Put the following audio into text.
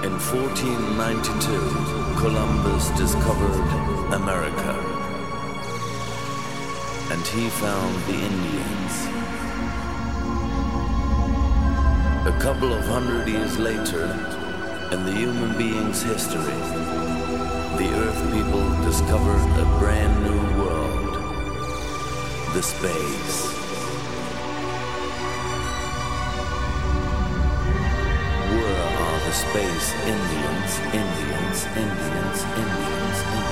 In 1492, Columbus discovered America, and he found the Indians. A couple of hundred years later, in the human being's history, the Earth people discovered a brand new world, the space. Where are the space Indians, Indians, Indians, Indians, Indians?